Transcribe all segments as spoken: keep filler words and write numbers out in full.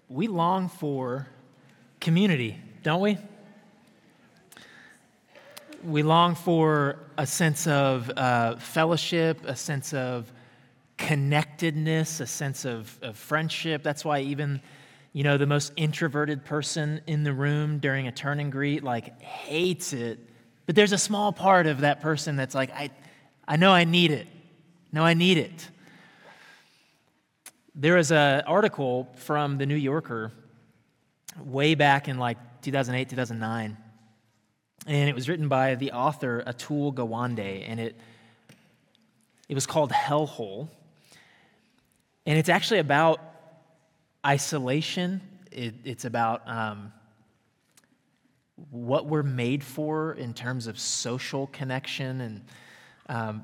we long for community, don't we? We long for a sense of uh, fellowship, a sense of connectedness, a sense of, of friendship. That's why even, you know, the most introverted person in the room during a turn and greet, like, hates it. But there's a small part of that person that's like, I, I know I need it. No, I need it. There was an article from The New Yorker way back in like two thousand eight, two thousand nine, and it was written by the author Atul Gawande, and it it was called Hellhole, and it's actually about isolation. It, it's about um, what we're made for in terms of social connection, and um,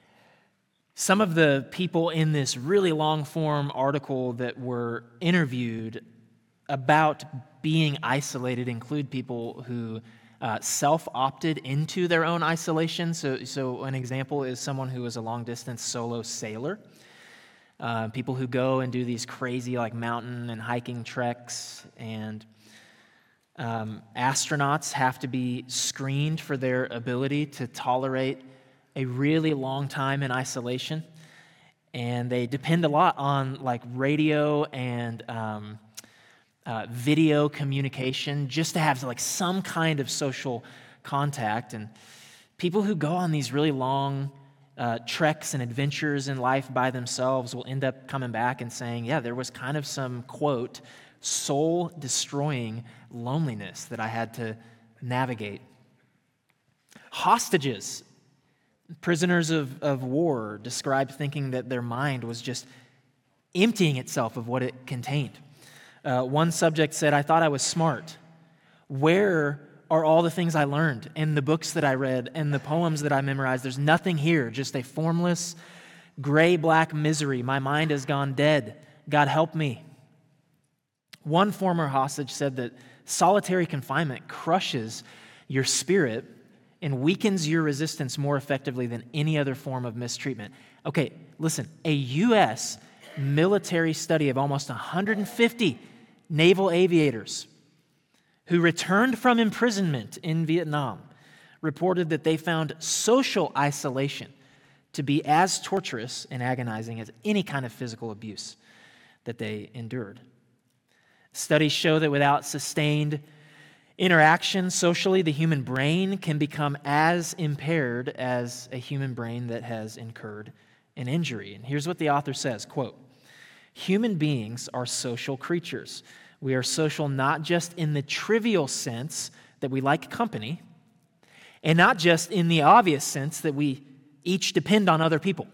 some of the people in this really long-form article that were interviewed about being isolated include people who uh, self-opted into their own isolation. So, so an example is someone who is a long-distance solo sailor. Uh, people who go and do these crazy like mountain and hiking treks, and um, astronauts have to be screened for their ability to tolerate a really long time in isolation, and they depend a lot on like radio and um, uh, video communication just to have like some kind of social contact. And people who go on these really long uh, treks and adventures in life by themselves will end up coming back and saying, yeah, there was kind of some, quote, soul-destroying loneliness that I had to navigate. Hostages, prisoners of, of war, described thinking that their mind was just emptying itself of what it contained. Uh, one subject said, I thought I was smart. Where are all the things I learned and the books that I read and the poems that I memorized? There's nothing here, just a formless, gray-black misery. My mind has gone dead. God help me. One former hostage said that solitary confinement crushes your spirit and weakens your resistance more effectively than any other form of mistreatment. Okay, listen, a U S military study of almost one hundred fifty naval aviators who returned from imprisonment in Vietnam reported that they found social isolation to be as torturous and agonizing as any kind of physical abuse that they endured. Studies show that without sustained interaction socially, the human brain can become as impaired as a human brain that has incurred an injury. And here's what the author says, quote, human beings are social creatures. We are social not just in the trivial sense that we like company, and not just in the obvious sense that we each depend on other people.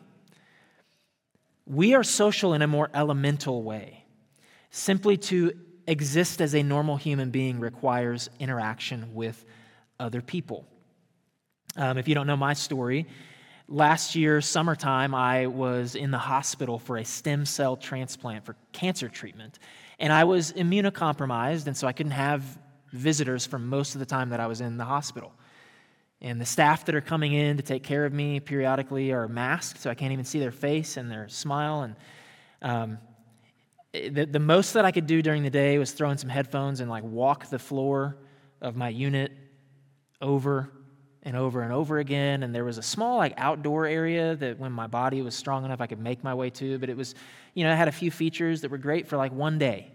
We are social in a more elemental way. Simply to exist as a normal human being requires interaction with other people. Um, if you don't know my story, last year, summertime, I was in the hospital for a stem cell transplant for cancer treatment. And I was immunocompromised, and so I couldn't have visitors for most of the time that I was in the hospital. And the staff that are coming in to take care of me periodically are masked, so I can't even see their face and their smile. And um, the, the most that I could do during the day was throw in some headphones and like walk the floor of my unit over and over and over again. And there was a small like outdoor area that when my body was strong enough, I could make my way to. But it was, you know, it had a few features that were great for like one day.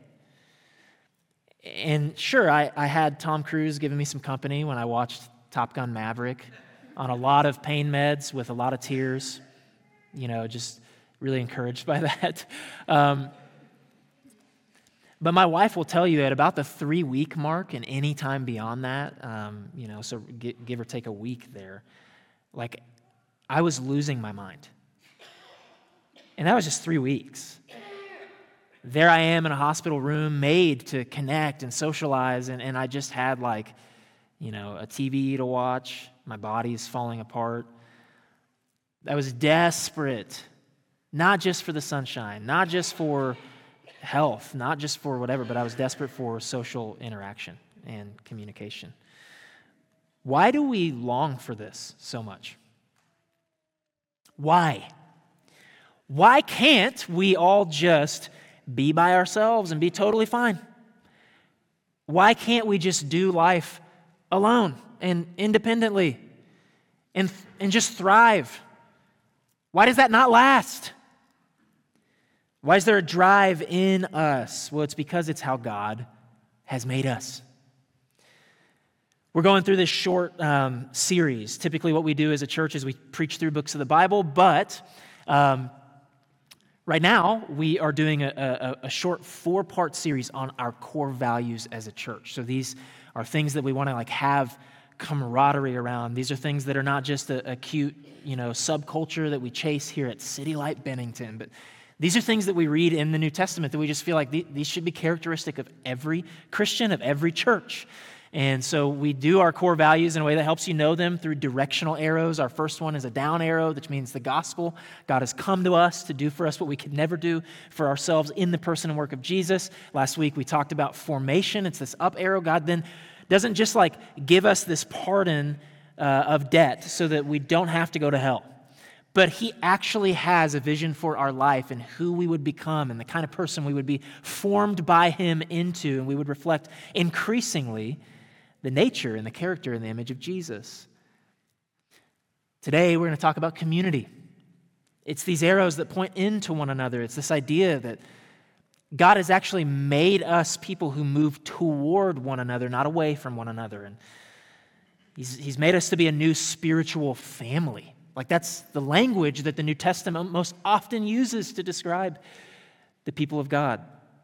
And sure, I, I had Tom Cruise giving me some company when I watched Top Gun Maverick on a lot of pain meds with a lot of tears, you know, just really encouraged by that. Um, but my wife will tell you at about the three-week mark and any time beyond that, um, you know, so give, give or take a week there, like I was losing my mind. And that was just three weeks. There I am in a hospital room made to connect and socialize, and, and I just had like, you know, a T V to watch. My body's falling apart. I was desperate, not just for the sunshine, not just for health, not just for whatever, but I was desperate for social interaction and communication. Why do we long for this so much? Why? Why can't we all just be by ourselves and be totally fine? Why can't we just do life alone and independently and, and just thrive? Why does that not last? Why is there a drive in us? Well, it's because it's how God has made us. We're going through this short um, series. Typically what we do as a church is we preach through books of the Bible, but um, right now we are doing a, a, a short four-part series on our core values as a church. So these are things that we want to like have camaraderie around. These are things that are not just a, a cute, you know, subculture that we chase here at City Light Bennington, but these are things that we read in the New Testament that we just feel like these should be characteristic of every Christian, of every church. And so we do our core values in a way that helps you know them through directional arrows. Our first one is a down arrow, which means the gospel. God has come to us to do for us what we could never do for ourselves in the person and work of Jesus. Last week we talked about formation. It's this up arrow. God then doesn't just like give us this pardon uh, of debt so that we don't have to go to hell. But he actually has a vision for our life and who we would become and the kind of person we would be formed by him into, and we would reflect increasingly the nature and the character and the image of Jesus. Today, we're going to talk about community. It's these arrows that point into one another. It's this idea that God has actually made us people who move toward one another, not away from one another. And he's, he's made us to be a new spiritual family. Like that's the language that the New Testament most often uses to describe the people of God.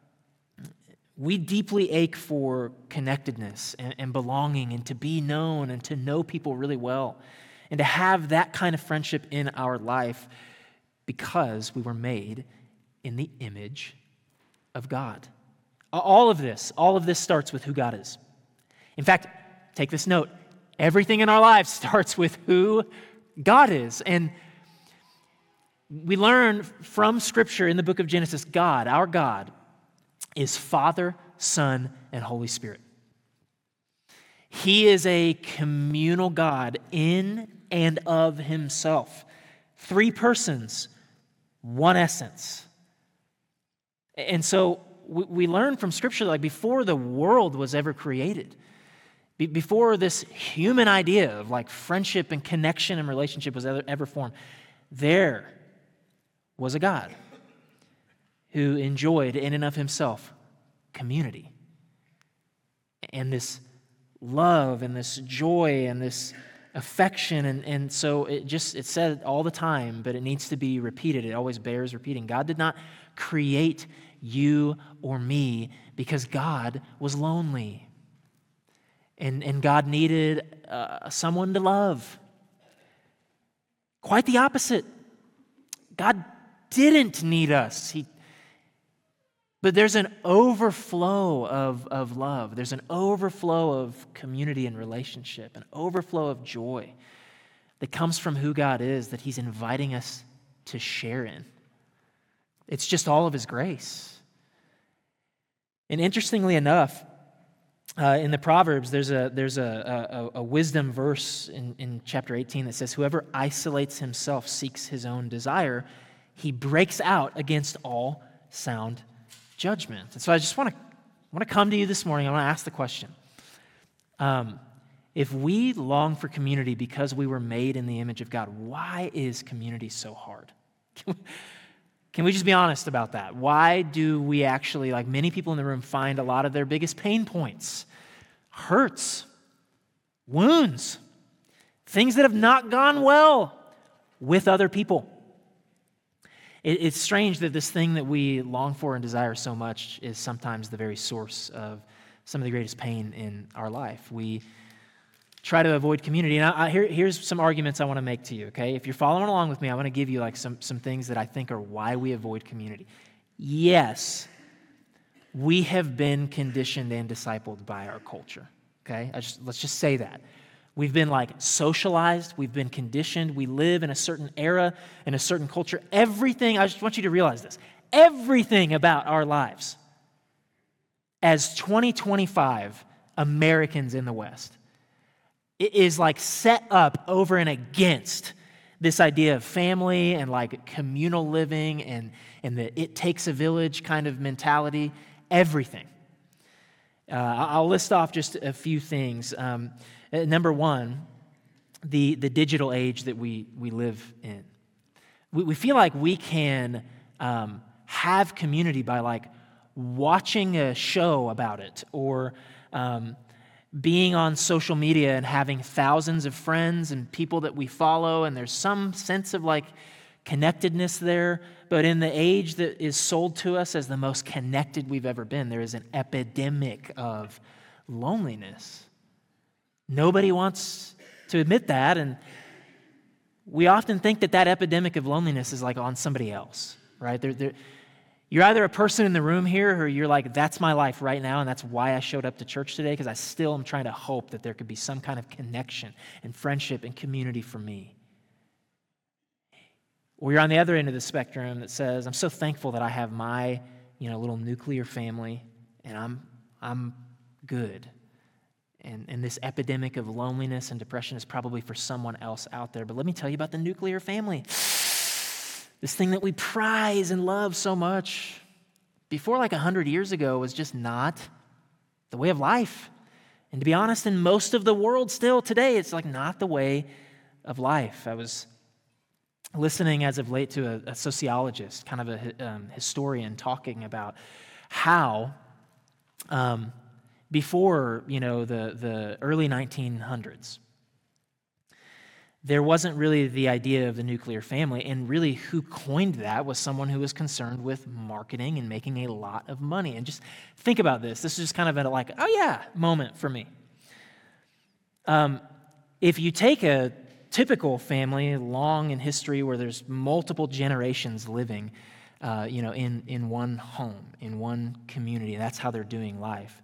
We deeply ache for connectedness and, and belonging and to be known and to know people really well and to have that kind of friendship in our life because we were made in the image of God. All of this, all of this starts with who God is. In fact, take this note, everything in our lives starts with who God is. And we learn from Scripture in the book of Genesis, God, our God, is Father, Son, and Holy Spirit. He is a communal God in and of himself. Three persons, one essence. And so we learn from Scripture, like before the world was ever created, before this human idea of like friendship and connection and relationship was ever, ever formed, there was a God who enjoyed in and of himself community. And this love and this joy and this affection. And, and so it just, it's said all the time, but it needs to be repeated. It always bears repeating. God did not create you or me because God was lonely. And, and God needed uh, someone to love. Quite the opposite. God didn't need us. He, but there's an overflow of, of love. There's an overflow of community and relationship, an overflow of joy that comes from who God is that he's inviting us to share in. It's just all of his grace. And interestingly enough, Uh, in the Proverbs, there's a there's a, a, a wisdom verse in, in chapter eighteen that says, whoever isolates himself seeks his own desire. He breaks out against all sound judgment. And so I just want to want to come to you this morning. I want to ask the question. Um, if we long for community because we were made in the image of God, why is community so hard? Can we just be honest about that? Why do we actually, like many people in the room, find a lot of their biggest pain points, hurts, wounds, things that have not gone well with other people? It, it's strange that this thing that we long for and desire so much is sometimes the very source of some of the greatest pain in our life. We try to avoid community. And I, I, here, here's some arguments I want to make to you, okay? If you're following along with me, I want to give you like some, some things that I think are why we avoid community. Yes, we have been conditioned and discipled by our culture, okay? I just, let's just say that. We've been like socialized. We've been conditioned. We live in a certain era, in a certain culture. Everything, I just want you to realize this, everything about our lives as twenty twenty-five Americans in the West, it is like set up over and against this idea of family and like communal living and, and the it takes a village kind of mentality, everything. Uh, I'll list off just a few things. Um, number one, the, the digital age that we, we live in. We, we feel like we can um, have community by like watching a show about it or um, being on social media and having thousands of friends and people that we follow, and there's some sense of like connectedness there. But in the age that is sold to us as the most connected we've ever been, there is an epidemic of loneliness. Nobody wants to admit that, and we often think that that epidemic of loneliness is like on somebody else, right? They're, they're, you're either a person in the room here or you're like, that's my life right now, and that's why I showed up to church today, because I still am trying to hope that there could be some kind of connection and friendship and community for me. Or you're on the other end of the spectrum that says, I'm so thankful that I have my, you know, little nuclear family, and I'm I'm good. And, and this epidemic of loneliness and depression is probably for someone else out there. But let me tell you about the nuclear family. This thing that we prize and love so much, before like one hundred years ago, was just not the way of life. And to be honest, in most of the world still today, it's like not the way of life. I was listening as of late to a, a sociologist, kind of a um, historian, talking about how um, before, you know, the, the early nineteen hundreds, there wasn't really the idea of the nuclear family, and really who coined that was someone who was concerned with marketing and making a lot of money. And just think about this. This is just kind of a like, oh yeah, moment for me. Um, if you take a typical family, long in history, where there's multiple generations living, uh, you know, in, in one home, in one community, that's how they're doing life.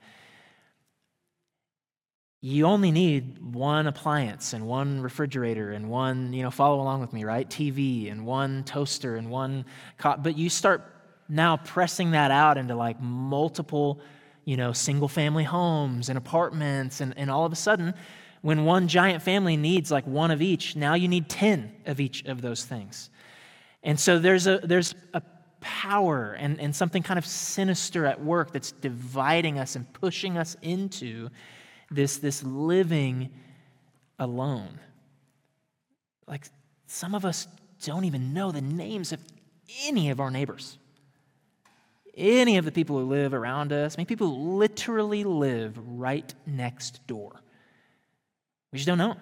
You only need one appliance and one refrigerator and one, you know, follow along with me, right? T V and one toaster and one, co- but you start now pressing that out into like multiple, you know, single family homes and apartments, and, and all of a sudden, when one giant family needs like one of each, now you need ten of each of those things. And so there's a there's a power and, and something kind of sinister at work that's dividing us and pushing us into this, this living alone. Like some of us don't even know the names of any of our neighbors, any of the people who live around us. I mean, people who literally live right next door. We just don't know.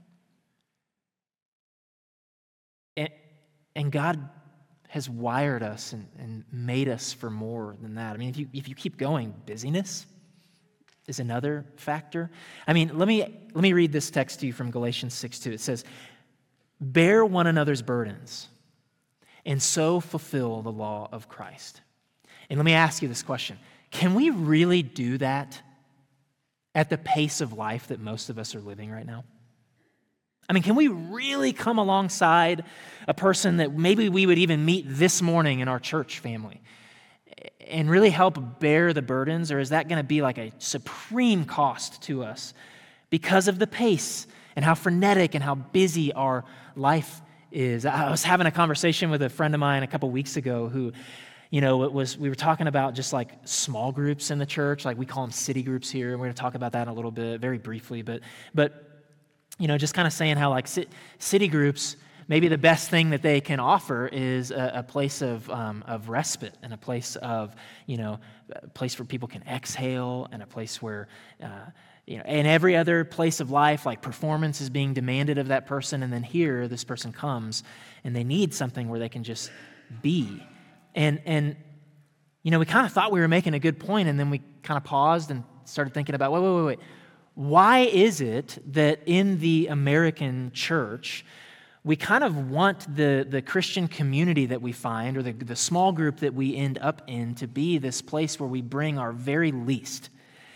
And, and God has wired us and, and made us for more than that. I mean, if you if you keep going, busyness is another factor. I mean, let me let me read this text to you from Galatians six two. It says, "Bear one another's burdens, and so fulfill the law of Christ." And let me ask you this question. Can we really do that at the pace of life that most of us are living right now? I mean, can we really come alongside a person that maybe we would even meet this morning in our church family and really help bear the burdens? Or is that going to be like a supreme cost to us because of the pace and how frenetic and how busy our life is? I was having a conversation with a friend of mine a couple weeks ago who, you know, it was we were talking about just like small groups in the church, like we call them city groups here, and we're going to talk about that in a little bit, very briefly, but but you know, just kind of saying how like city groups, maybe the best thing that they can offer is a, a place of um, of respite and a place of, you know, a place where people can exhale, and a place where, uh, you know, in every other place of life, like performance is being demanded of that person, and then here this person comes and they need something where they can just be. And, and you know, we kind of thought we were making a good point, and then we kind of paused and started thinking about, wait, wait, wait, wait. Why is it that in the American church, we kind of want the, the Christian community that we find, or the, the small group that we end up in, to be this place where we bring our very least?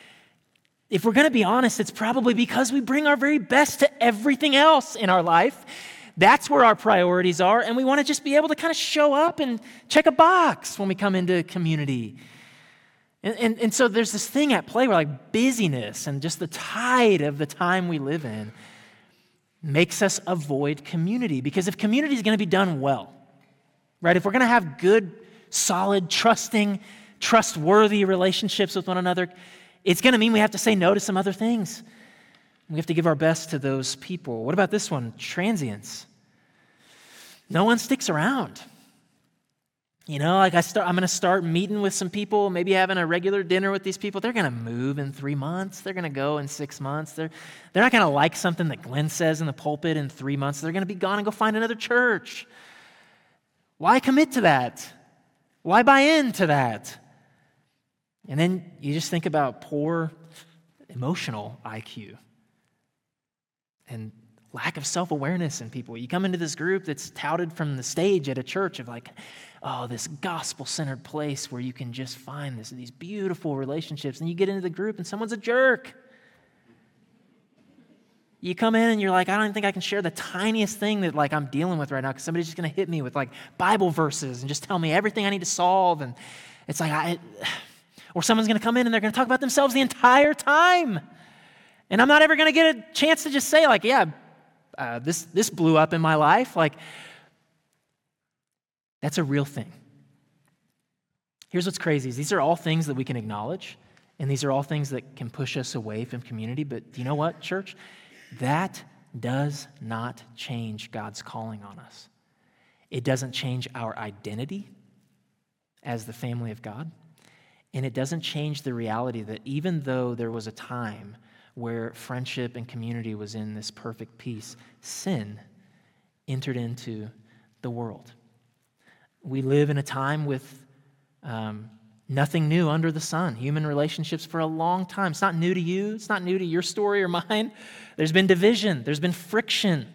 If we're going to be honest, it's probably because we bring our very best to everything else in our life. That's where our priorities are, and we want to just be able to kind of show up and check a box when we come into community. And, and, and so there's this thing at play where like busyness and just the tide of the time we live in makes us avoid community. Because if community is going to be done well, right, if we're going to have good, solid, trusting, trustworthy relationships with one another, it's going to mean we have to say no to some other things. We have to give our best to those people. What about this one? Transience. No one sticks around. You know, like I start, I'm going to start meeting with some people, maybe having a regular dinner with these people. They're going to move in three months. They're going to go in six months. They're, they're not going to like something that Glenn says in the pulpit in three months. They're going to be gone and go find another church. Why commit to that? Why buy into that? And then you just think about poor emotional I Q and lack of self-awareness in people. You come into this group that's touted from the stage at a church of like, oh, this gospel-centered place where you can just find this, these beautiful relationships. And you get into the group and someone's a jerk. You come in and you're like, I don't think I can share the tiniest thing that like I'm dealing with right now because somebody's just going to hit me with like Bible verses and just tell me everything I need to solve. And it's like, I, or someone's going to come in and they're going to talk about themselves the entire time. And I'm not ever going to get a chance to just say like, yeah, uh, this, this blew up in my life. Like, that's a real thing. Here's what's crazy is these are all things that we can acknowledge, and these are all things that can push us away from community. But do you know what, church? That does not change God's calling on us. It doesn't change our identity as the family of God, and it doesn't change the reality that even though there was a time where friendship and community was in this perfect peace, sin entered into the world. We live in a time with um, nothing new under the sun. Human relationships for a long time. It's not new to you. It's not new to your story or mine. There's been division. There's been friction.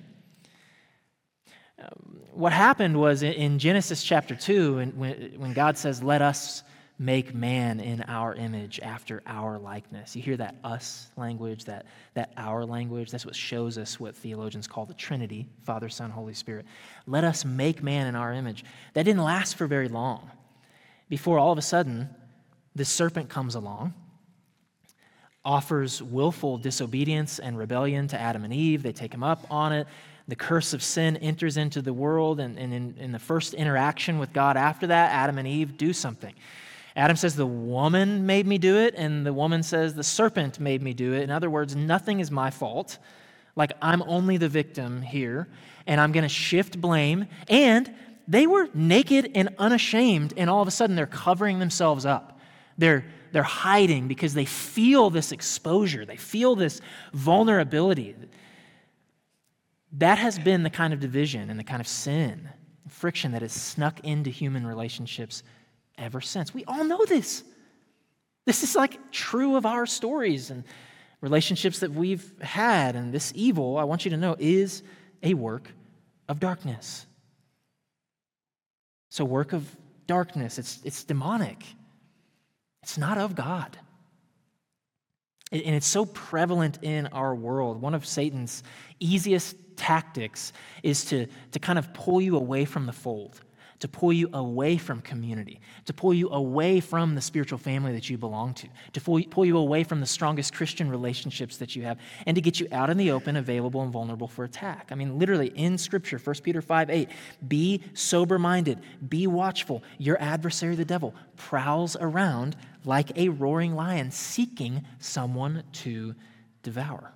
Um, what happened was in Genesis chapter two, when, when God says, let us make man in our image after our likeness. You hear that us language, that, that our language. That's what shows us what theologians call the Trinity, Father, Son, Holy Spirit. Let us make man in our image. That didn't last for very long before all of a sudden the serpent comes along, offers willful disobedience and rebellion to Adam and Eve. They take him up on it. The curse of sin enters into the world, and, and in, in the first interaction with God after that, Adam and Eve do something. Adam says, the woman made me do it, and the woman says, the serpent made me do it. In other words, nothing is my fault. Like, I'm only the victim here, and I'm going to shift blame. And they were naked and unashamed, and all of a sudden they're covering themselves up. They're, they're hiding because they feel this exposure. They feel this vulnerability. That has been the kind of division and the kind of sin, friction that has snuck into human relationships ever since. We all know this. This is like true of our stories and relationships that we've had. And this evil, I want you to know, is a work of darkness. It's a work of darkness. It's, it's demonic. It's not of God. And it's so prevalent in our world. One of Satan's easiest tactics is to, to kind of pull you away from the fold, to pull you away from community, to pull you away from the spiritual family that you belong to, to pull, pull you away from the strongest Christian relationships that you have, and to get you out in the open, available and vulnerable for attack. I mean, literally in Scripture, First Peter five eight, be sober-minded, be watchful. Your adversary, the devil, prowls around like a roaring lion, seeking someone to devour.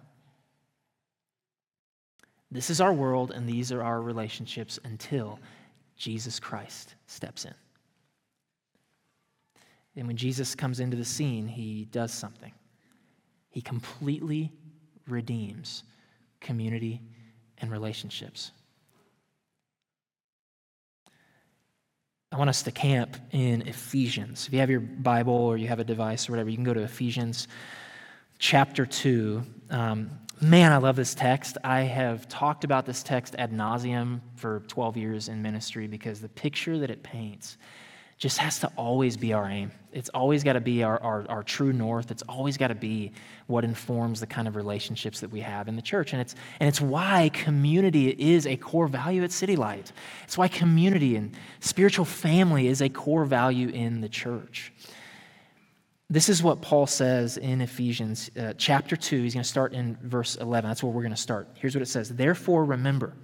This is our world, and these are our relationships until Jesus Christ steps in. And when Jesus comes into the scene, he does something. He completely redeems community and relationships. I want us to camp in Ephesians. If you have your Bible or you have a device or whatever, you can go to Ephesians chapter two. Um, man, I love this text. I have talked about this text ad nauseum for twelve years in ministry because the picture that it paints just has to always be our aim. It's always got to be our, our, our true north. It's always got to be what informs the kind of relationships that we have in the church. And it's, and it's why community is a core value at City Light. It's why community and spiritual family is a core value in the church. This is what Paul says in Ephesians uh, chapter two. He's going to start in verse eleven. That's where we're going to start. Here's what it says. Therefore, remember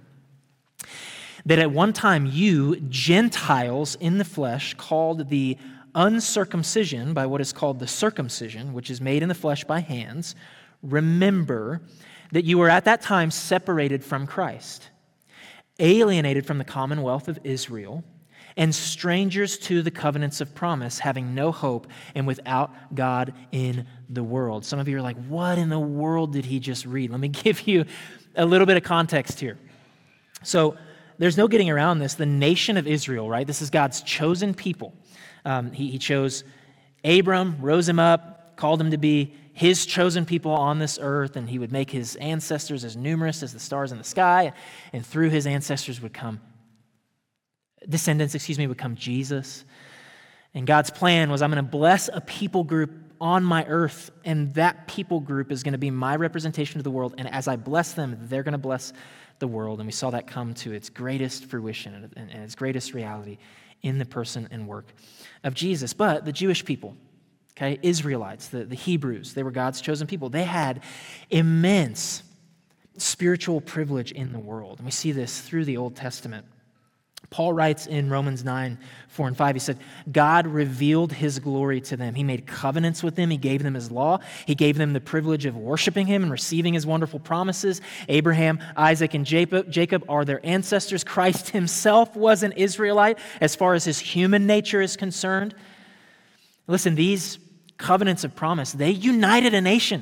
that at one time you, Gentiles in the flesh, called the uncircumcision by what is called the circumcision, which is made in the flesh by hands, remember that you were at that time separated from Christ, alienated from the commonwealth of Israel, and strangers to the covenants of promise, having no hope and without God in the world. Some of you are like, what in the world did he just read? Let me give you a little bit of context here. So there's no getting around this. The nation of Israel, right? This is God's chosen people. Um, he, he chose Abram, rose him up, called him to be his chosen people on this earth, and he would make his ancestors as numerous as the stars in the sky, and through his ancestors would come descendants, excuse me, would come Jesus. And God's plan was, I'm going to bless a people group on my earth, and that people group is going to be my representation of the world, and as I bless them, they're going to bless the world. And we saw that come to its greatest fruition and its greatest reality in the person and work of Jesus. But the Jewish people, okay, Israelites, the, the Hebrews, they were God's chosen people. They had immense spiritual privilege in the world. And we see this through the Old Testament. Paul writes in Romans nine, four and five, he said, God revealed his glory to them. He made covenants with them. He gave them his law. He gave them the privilege of worshiping him and receiving his wonderful promises. Abraham, Isaac, and Jacob, Jacob are their ancestors. Christ himself was an Israelite as far as his human nature is concerned. Listen, these covenants of promise, they united a nation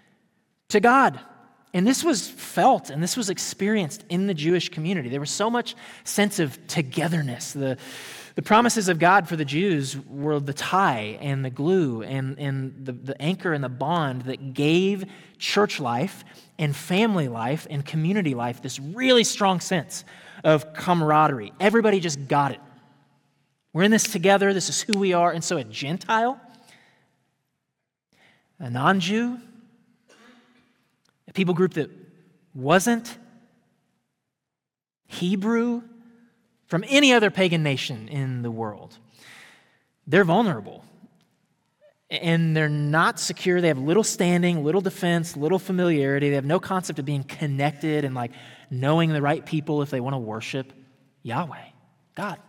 to God. And this was felt and this was experienced in the Jewish community. There was so much sense of togetherness. The, the promises of God for the Jews were the tie and the glue and, and the, the anchor and the bond that gave church life and family life and community life this really strong sense of camaraderie. Everybody just got it. We're in this together. This is who we are. And so a Gentile, a non-Jew, a people group that wasn't Hebrew from any other pagan nation in the world, they're vulnerable. And they're not secure. They have little standing, little defense, little familiarity. They have no concept of being connected and like knowing the right people if they want to worship Yahweh, God.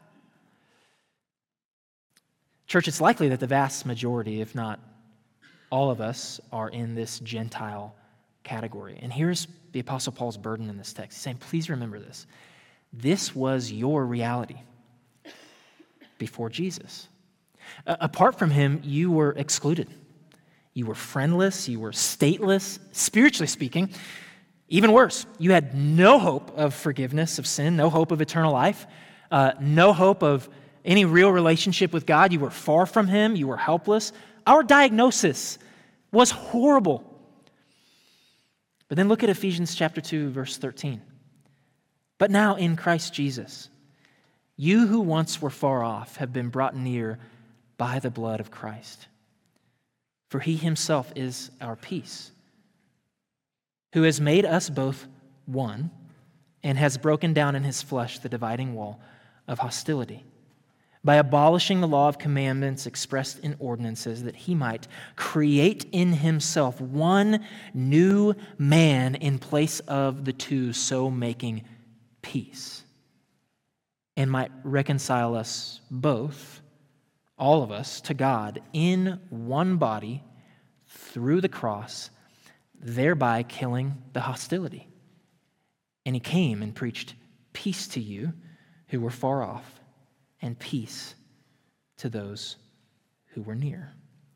Church, it's likely that the vast majority, if not all of us, are in this Gentile category. And here's the Apostle Paul's burden in this text. He's saying, please remember this. This was your reality before Jesus. Uh, apart from him, you were excluded. You were friendless. You were stateless, spiritually speaking. Even worse, you had no hope of forgiveness of sin, no hope of eternal life, uh, no hope of any real relationship with God. You were far from him. You were helpless. Our diagnosis was horrible. But then look at Ephesians chapter two, verse thirteen. But now in Christ Jesus, you who once were far off have been brought near by the blood of Christ. For he himself is our peace, who has made us both one and has broken down in his flesh the dividing wall of hostility, by abolishing the law of commandments expressed in ordinances, that he might create in himself one new man in place of the two, so making peace, and might reconcile us both, all of us, to God in one body through the cross, thereby killing the hostility. And he came and preached peace to you who were far off, and peace to those who were near.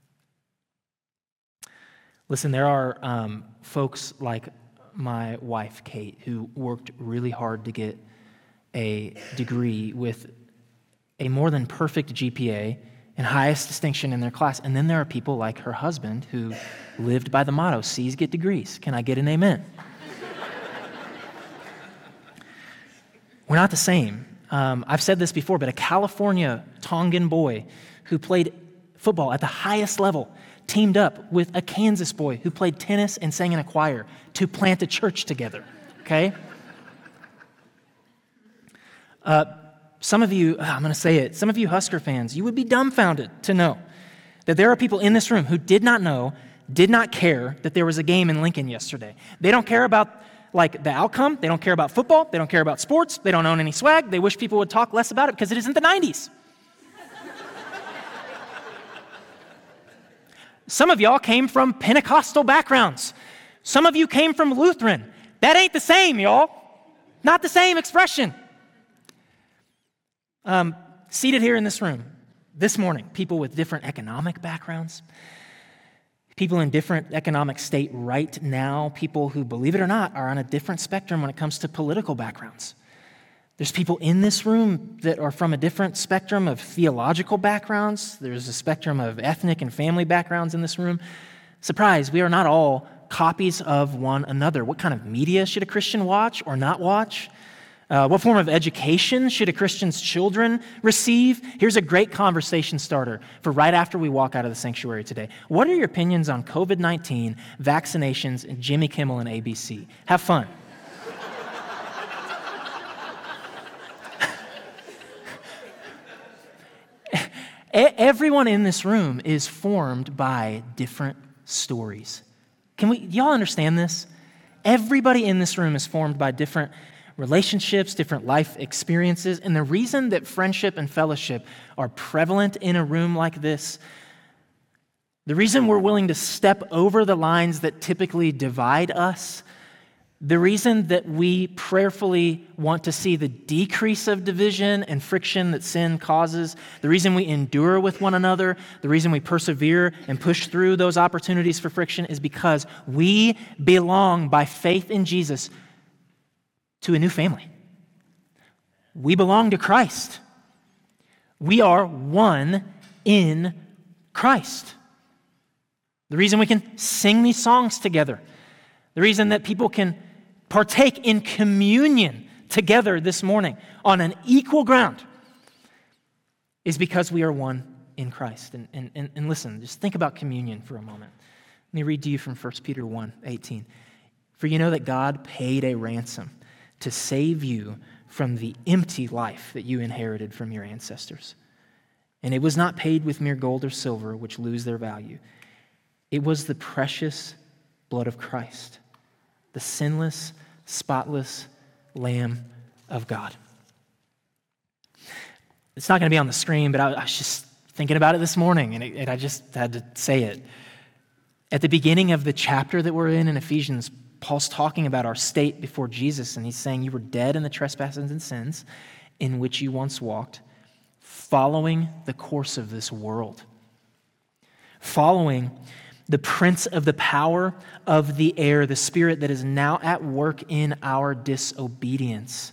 Listen, there are um, folks like my wife, Kate, who worked really hard to get a degree with a more than perfect G P A and highest distinction in their class. And then there are people like her husband who lived by the motto, C's get degrees. Can I get an amen? We're not the same. Um, I've said this before, but a California Tongan boy who played football at the highest level teamed up with a Kansas boy who played tennis and sang in a choir to plant a church together, okay? Uh, some of you, I'm going to say it, some of you Husker fans, you would be dumbfounded to know that there are people in this room who did not know, did not care that there was a game in Lincoln yesterday. They don't care about like the outcome. They don't care about football. They don't care about sports. They don't own any swag. They wish people would talk less about it because it isn't the nineties. Some of y'all came from Pentecostal backgrounds. Some of you came from Lutheran. That ain't the same, y'all. Not the same expression. Um, seated here in this room this morning, people with different economic backgrounds, people in different economic state right now, people who, believe it or not, are on a different spectrum when it comes to political backgrounds. There's people in this room that are from a different spectrum of theological backgrounds. There's a spectrum of ethnic and family backgrounds in this room. Surprise, we are not all copies of one another. What kind of media should a Christian watch or not watch? Uh, what form of education should a Christian's children receive? Here's a great conversation starter for right after we walk out of the sanctuary today. What are your opinions on covid nineteen, vaccinations, and Jimmy Kimmel and A B C? Have fun. Everyone in this room is formed by different stories. Can we, y'all understand this? Everybody in this room is formed by different relationships, different life experiences, and the reason that friendship and fellowship are prevalent in a room like this, the reason we're willing to step over the lines that typically divide us, the reason that we prayerfully want to see the decrease of division and friction that sin causes, the reason we endure with one another, the reason we persevere and push through those opportunities for friction is because we belong by faith in Jesus to a new family. We belong to Christ. We are one in Christ. The reason we can sing these songs together, the reason that people can partake in communion together this morning on an equal ground is because we are one in Christ. And, and, and, and listen, just think about communion for a moment. Let me read to you from First Peter one eighteen. For you know that God paid a ransom to save you from the empty life that you inherited from your ancestors. And it was not paid with mere gold or silver, which lose their value. It was the precious blood of Christ, the sinless, spotless Lamb of God. It's not going to be on the screen, but I, I was just thinking about it this morning, and, it, and I just had to say it. At the beginning of the chapter that we're in in Ephesians, Paul's talking about our state before Jesus, and he's saying you were dead in the trespasses and sins in which you once walked, following the course of this world, following the prince of the power of the air, the spirit that is now at work in our disobedience.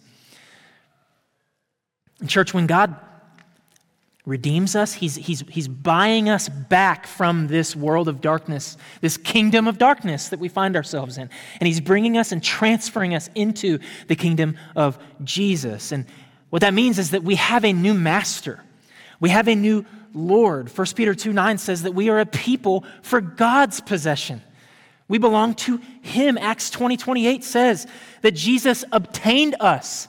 In church, when God redeems us, he's, he's, he's buying us back from this world of darkness, this kingdom of darkness that we find ourselves in. And he's bringing us and transferring us into the kingdom of Jesus. And what that means is that we have a new master. We have a new Lord. First Peter two nine says that we are a people for God's possession. We belong to him. Acts twenty twenty-eight says that Jesus obtained us.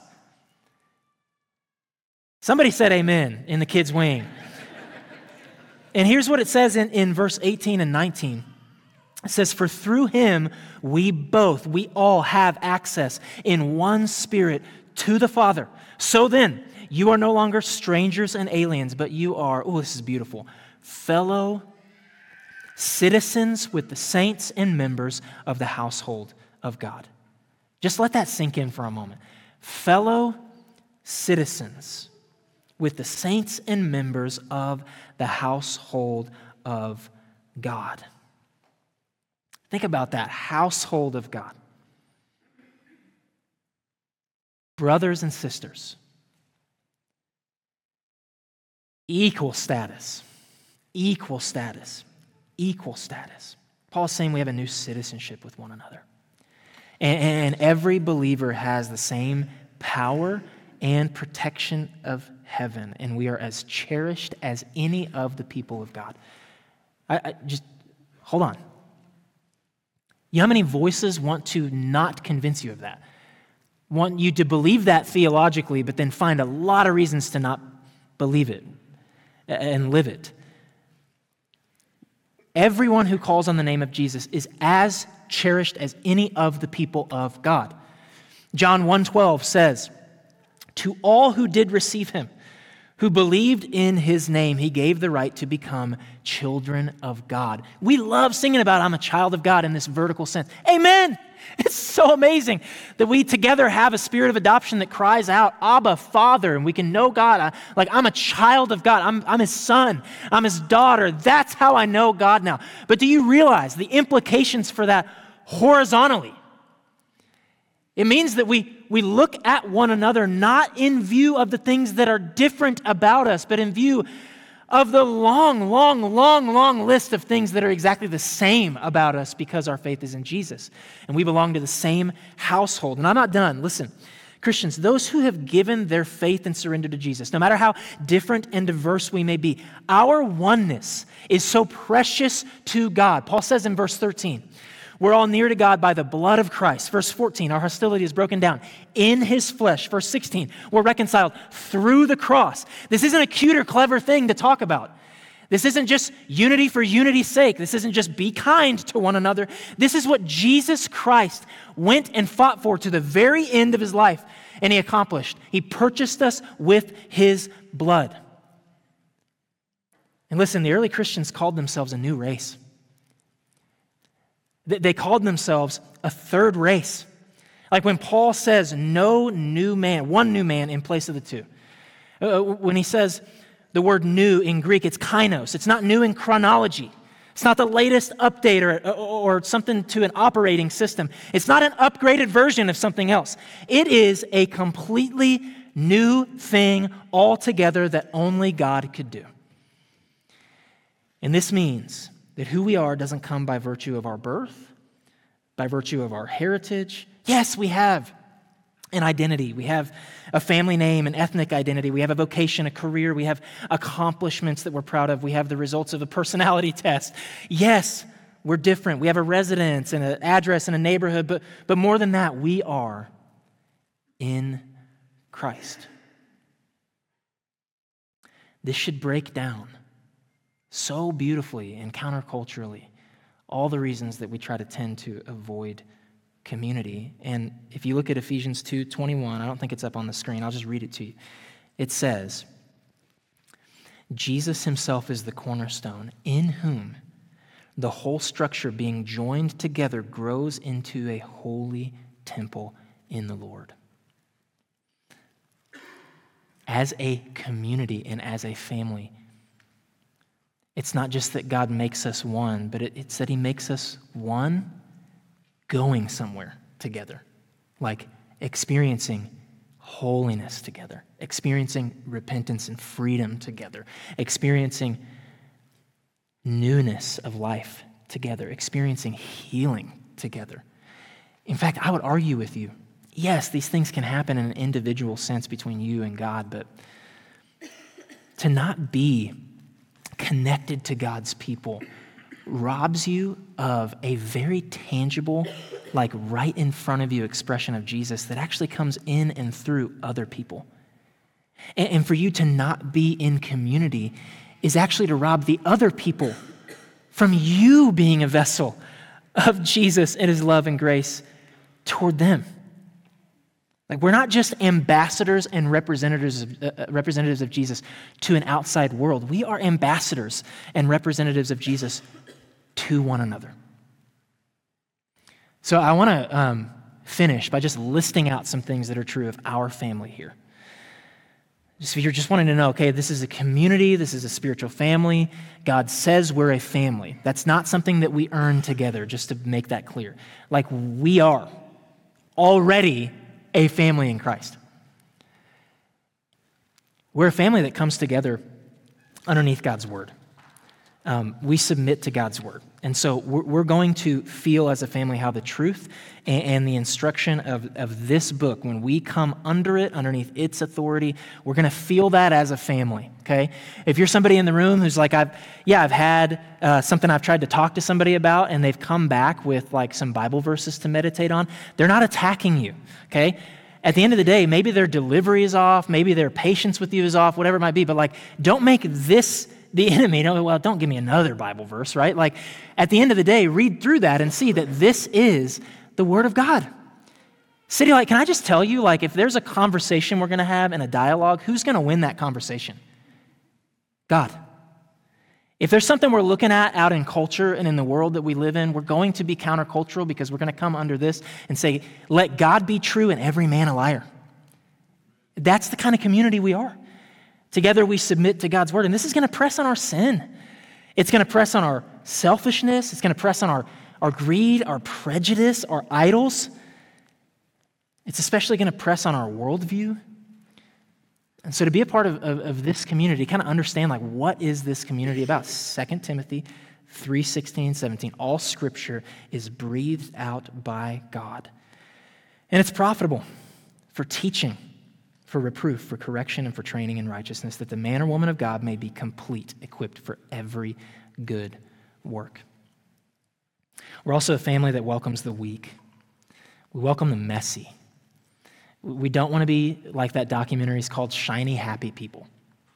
Somebody said amen in the kids' wing. And here's what it says in, in verse eighteen and nineteen. It says, for through him we both, we all have access in one spirit to the Father. So then, you are no longer strangers and aliens, but you are, oh, this is beautiful, fellow citizens with the saints and members of the household of God. Just let that sink in for a moment. Fellow citizens with the saints and members of the household of God. Think about that, household of God. Brothers and sisters. Equal status, equal status, equal status. Paul's saying we have a new citizenship with one another. And, and every believer has the same power and protection of heaven, and we are as cherished as any of the people of God. I, I just, hold on. You know how many voices want to not convince you of that? Want you to believe that theologically, but then find a lot of reasons to not believe it and live it. Everyone who calls on the name of Jesus is as cherished as any of the people of God. John one twelve says, "To all who did receive him, who believed in his name, he gave the right to become children of God." We love singing about I'm a child of God in this vertical sense. Amen. It's so amazing that we together have a spirit of adoption that cries out, Abba, Father, and we can know God. I, like, I'm a child of God. I'm, I'm his son. I'm his daughter. That's how I know God now. But do you realize the implications for that horizontally? It means that we, we look at one another not in view of the things that are different about us, but in view of the long, long, long, long list of things that are exactly the same about us because our faith is in Jesus. And we belong to the same household. And I'm not done. Listen, Christians, those who have given their faith and surrender to Jesus, no matter how different and diverse we may be, our oneness is so precious to God. Paul says in verse thirteen, we're all near to God by the blood of Christ. Verse fourteen, our hostility is broken down in his flesh. Verse sixteen, we're reconciled through the cross. This isn't a cute or clever thing to talk about. This isn't just unity for unity's sake. This isn't just be kind to one another. This is what Jesus Christ went and fought for to the very end of his life, and he accomplished. He purchased us with his blood. And listen, the early Christians called themselves a new race. They called themselves a third race. Like when Paul says no new man, one new man in place of the two. When he says the word new in Greek, it's kainos. It's not new in chronology. It's not the latest update or, or something to an operating system. It's not an upgraded version of something else. It is a completely new thing altogether that only God could do. And this means that who we are doesn't come by virtue of our birth, by virtue of our heritage. Yes, we have an identity. We have a family name, an ethnic identity. We have a vocation, a career. We have accomplishments that we're proud of. We have the results of a personality test. Yes, we're different. We have a residence and an address and a neighborhood, but, but more than that, we are in Christ. This should break down so beautifully and counterculturally all the reasons that we try to tend to avoid community. And if you look at Ephesians two twenty-one, I don't think it's up on the screen, I'll just read it to you. It says, Jesus himself is the cornerstone, in whom the whole structure being joined together grows into a holy temple in the Lord. As a community and as a family, it's not just that God makes us one, but it, it's that he makes us one going somewhere together, like experiencing holiness together, experiencing repentance and freedom together, experiencing newness of life together, experiencing healing together. In fact, I would argue with you, yes, these things can happen in an individual sense between you and God, but to not be connected to God's people robs you of a very tangible, like right in front of you expression of Jesus that actually comes in and through other people. And, and for you to not be in community is actually to rob the other people from you being a vessel of Jesus and his love and grace toward them. Like, we're not just ambassadors and representatives of, uh, representatives of Jesus to an outside world. We are ambassadors and representatives of Jesus to one another. So I want to um, finish by just listing out some things that are true of our family here. Just, if you're just wanting to know, okay, this is a community, this is a spiritual family. God says we're a family. That's not something that we earn together, just to make that clear. Like, we are already a family in Christ. We're a family that comes together underneath God's word. Um, we submit to God's word. And so we're, we're going to feel as a family how the truth and, and the instruction of, of this book, when we come under it, underneath its authority, we're going to feel that as a family, okay? If you're somebody in the room who's like, I've, yeah, I've had uh, something I've tried to talk to somebody about, and they've come back with like some Bible verses to meditate on, they're not attacking you, okay? At the end of the day, maybe their delivery is off, maybe their patience with you is off, whatever it might be, but like, don't make this the enemy. You know, well, don't give me another Bible verse, right? Like, at the end of the day, read through that and see that this is the Word of God. City Light, can I just tell you, like, if there's a conversation we're going to have and a dialogue, who's going to win that conversation? God. If there's something we're looking at out in culture and in the world that we live in, we're going to be countercultural because we're going to come under this and say, let God be true and every man a liar. That's the kind of community we are. Together we submit to God's word, and this is going to press on our sin. It's going to press on our selfishness. It's going to press on our, our greed, our prejudice, our idols. It's especially going to press on our worldview. And so to be a part of, of, of this community, kind of understand, like, what is this community about? Second Timothy three sixteen, seventeen. All scripture is breathed out by God. And it's profitable for teaching, for reproof, for correction, and for training in righteousness, that the man or woman of God may be complete, equipped for every good work. We're also a family that welcomes the weak. We welcome the messy. We don't want to be like that documentary is called Shiny Happy People.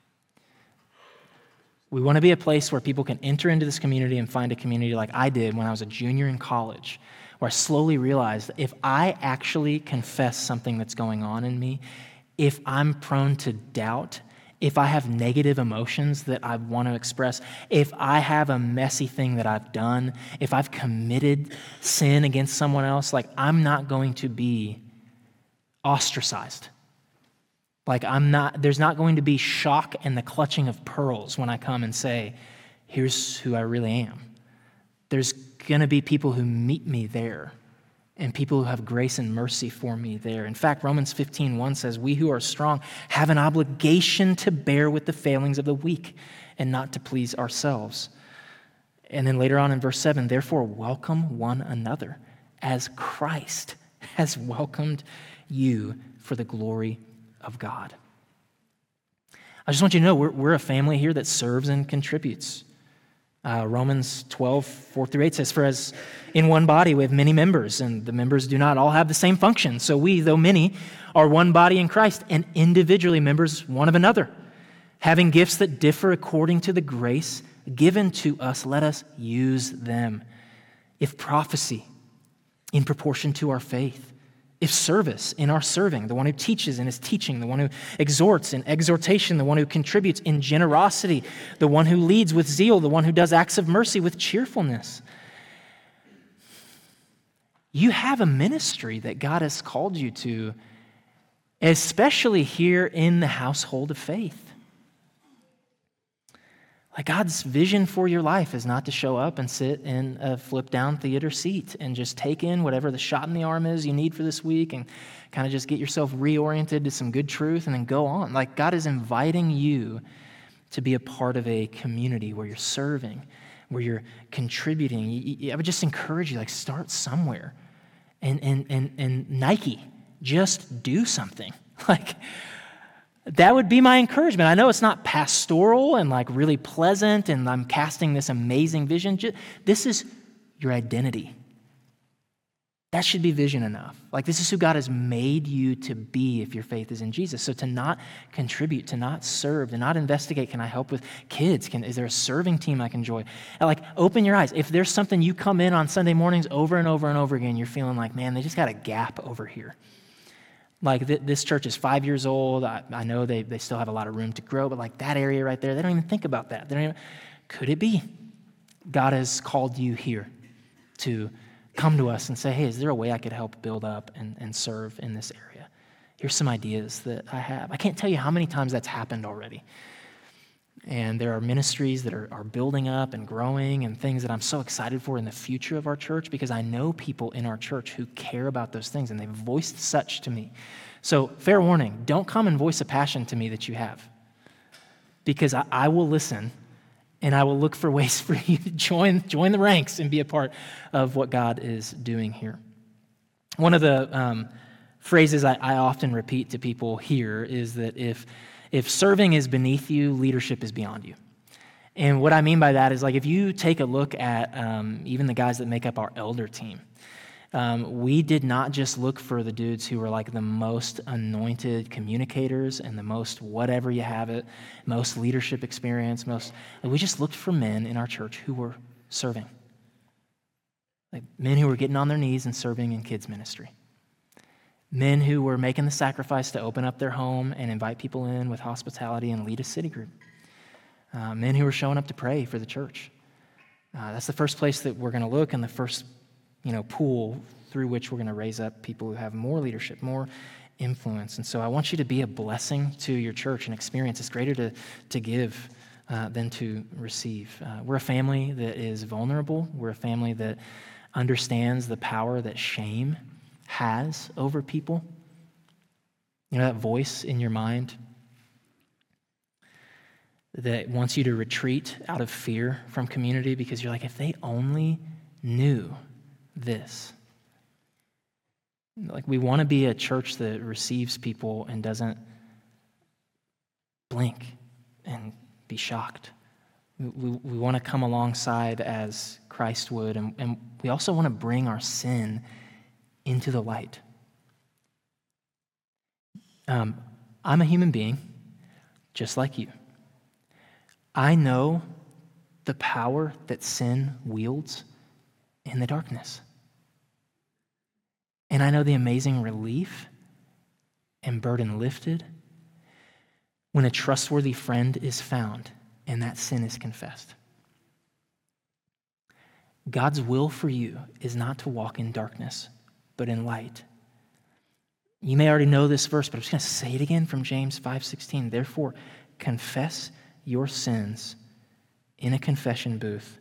We want to be a place where people can enter into this community and find a community like I did when I was a junior in college, where I slowly realized that if I actually confess something that's going on in me, if I'm prone to doubt, if I have negative emotions that I want to express, if I have a messy thing that I've done, if I've committed sin against someone else, like, I'm not going to be ostracized. Like, I'm not, there's not going to be shock and the clutching of pearls when I come and say, here's who I really am. There's going to be people who meet me there and people who have grace and mercy for me there. In fact, Romans fifteen one says, we who are strong have an obligation to bear with the failings of the weak and not to please ourselves. And then later on in verse seven, therefore welcome one another as Christ has welcomed you for the glory of God. I just want you to know we're, we're a family here that serves and contributes. Uh, Romans twelve, four through eight says, for as in one body we have many members, and the members do not all have the same function. So we, though many, are one body in Christ, and individually members one of another. Having gifts that differ according to the grace given to us, let us use them. If prophecy, in proportion to our faith. If service, in our serving, the one who teaches in his teaching, the one who exhorts in exhortation, the one who contributes in generosity, the one who leads with zeal, the one who does acts of mercy with cheerfulness. You have a ministry that God has called you to, especially here in the household of faith. Like, God's vision for your life is not to show up and sit in a flip-down theater seat and just take in whatever the shot in the arm is you need for this week and kind of just get yourself reoriented to some good truth and then go on. Like, God is inviting you to be a part of a community where you're serving, where you're contributing. I would just encourage you, like, start somewhere. And, and, and, and Nike, just do something. Like, that would be my encouragement. I know it's not pastoral and like really pleasant and I'm casting this amazing vision. This is your identity. That should be vision enough. Like, this is who God has made you to be if your faith is in Jesus. So to not contribute, to not serve, to not investigate, can I help with kids? Can, is there a serving team I can join? And like, open your eyes. If there's something you come in on Sunday mornings over and over and over again, you're feeling like, man, they just got a gap over here. Like, th- this church is five years old. I, I know they, they still have a lot of room to grow, but like that area right there, they don't even think about that. They don't even, could it be God has called you here to come to us and say, hey, is there a way I could help build up and, and serve in this area? Here's some ideas that I have. I can't tell you how many times that's happened already. And there are ministries that are, are building up and growing and things that I'm so excited for in the future of our church because I know people in our church who care about those things and they've voiced such to me. So fair warning, don't come and voice a passion to me that you have because I, I will listen and I will look for ways for you to join, join the ranks and be a part of what God is doing here. One of the um, phrases I, I often repeat to people here is that if If serving is beneath you, leadership is beyond you. And what I mean by that is, like, if you take a look at um, even the guys that make up our elder team, Um, we did not just look for the dudes who were like the most anointed communicators and the most whatever you have it, most leadership experience, most, we just looked for men in our church who were serving. Like men who were getting on their knees and serving in kids ministry. Men who were making the sacrifice to open up their home and invite people in with hospitality and lead a city group. Uh, men who were showing up to pray for the church. Uh, that's the first place that we're going to look, and the first, you know, pool through which we're going to raise up people who have more leadership, more influence. And so I want you to be a blessing to your church and experience. It's greater to, to give uh, than to receive. Uh, we're a family that is vulnerable. We're a family that understands the power that shame has over people. You know, that voice in your mind that wants you to retreat out of fear from community because you're like, if they only knew this. Like, we want to be a church that receives people and doesn't blink and be shocked. We, we, we want to come alongside as Christ would, and, and we also want to bring our sin into the light. Um, I'm a human being, just like you. I know the power that sin wields in the darkness. And I know the amazing relief and burden lifted when a trustworthy friend is found and that sin is confessed. God's will for you is not to walk in darkness, but in light. You may already know this verse, but I'm just going to say it again from James five sixteen. Therefore, confess your sins in a confession booth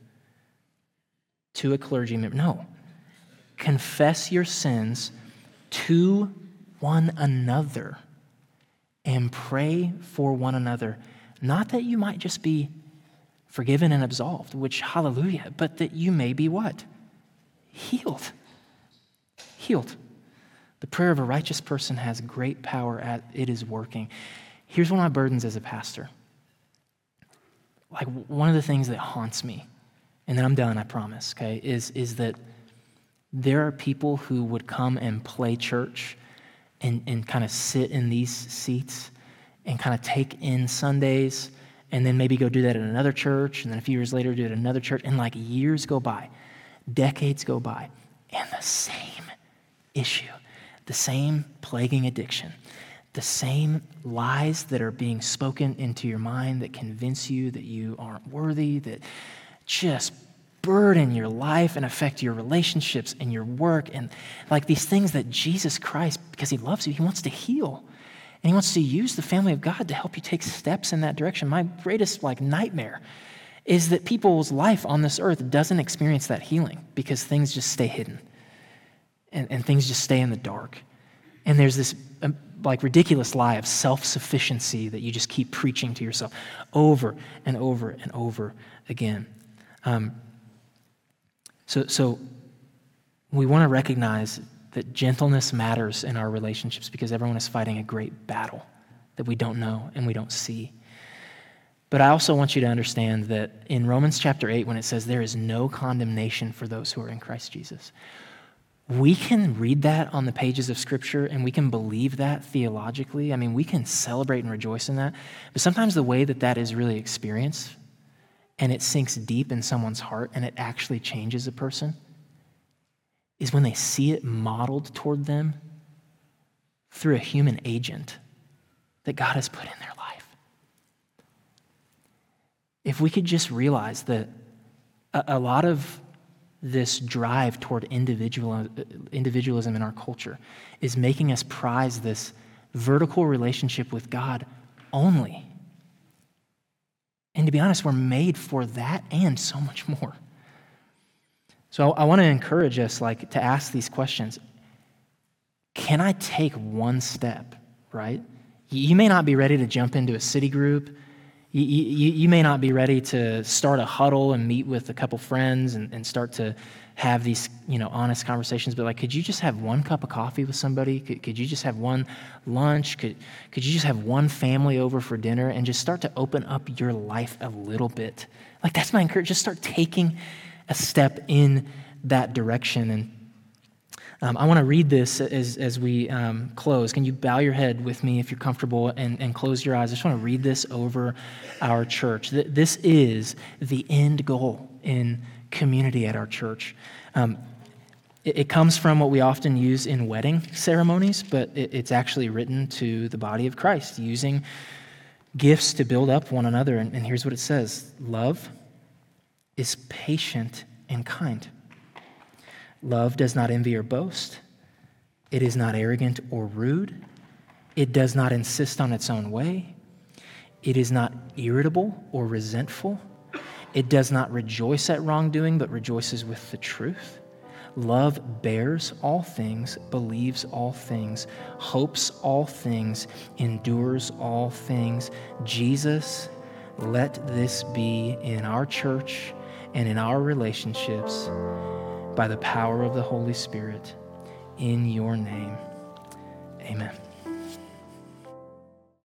to a clergyman. No. Confess your sins to one another and pray for one another. Not that you might just be forgiven and absolved, which hallelujah, but that you may be what? Healed. Healed. The prayer of a righteous person has great power at it is working. Here's one of my burdens as a pastor. Like, one of the things that haunts me, and then I'm done, I promise, okay, is, is that there are people who would come and play church and, and kind of sit in these seats and kind of take in Sundays and then maybe go do that at another church and then a few years later do it at another church. And like years go by, decades go by, and the same issue, the same plaguing addiction, the same lies that are being spoken into your mind that convince you that you aren't worthy, that just burden your life and affect your relationships and your work, and like these things that Jesus Christ, because he loves you, he wants to heal. And he wants to use the family of God to help you take steps in that direction. My greatest like nightmare is that people's life on this earth doesn't experience that healing because things just stay hidden and, and things just stay in the dark. And there's this um, like ridiculous lie of self-sufficiency that you just keep preaching to yourself over and over and over again. Um, So, so we want to recognize that gentleness matters in our relationships because everyone is fighting a great battle that we don't know and we don't see. But I also want you to understand that in Romans chapter eight, when it says there is no condemnation for those who are in Christ Jesus, we can read that on the pages of Scripture and we can believe that theologically. I mean, we can celebrate and rejoice in that. But sometimes the way that that is really experienced and it sinks deep in someone's heart and it actually changes a person is when they see it modeled toward them through a human agent that God has put in their life. If we could just realize that a, a lot of this drive toward individual, individualism in our culture is making us prize this vertical relationship with God only. And to be honest, we're made for that and so much more. So I want to encourage us like to ask these questions. Can I take one step, right? You may not be ready to jump into a city group. You, you, you may not be ready to start a huddle and meet with a couple friends and, and start to have these, you know, honest conversations. But like, could you just have one cup of coffee with somebody? Could, could you just have one lunch? Could, could you just have one family over for dinner and just start to open up your life a little bit? Like, that's my encouragement. Just start taking a step in that direction. And Um, I want to read this as, as we um, close. Can you bow your head with me if you're comfortable and, and close your eyes? I just want to read this over our church. This is the end goal in community at our church. Um, it, it comes from what we often use in wedding ceremonies, but it, it's actually written to the body of Christ, using gifts to build up one another. And, and here's what it says: love is patient and kind. Love does not envy or boast. It is not arrogant or rude. It does not insist on its own way. It is not irritable or resentful. It does not rejoice at wrongdoing, but rejoices with the truth. Love bears all things, believes all things, hopes all things, endures all things. Jesus, let this be in our church and in our relationships, by the power of the Holy Spirit, in your name. Amen.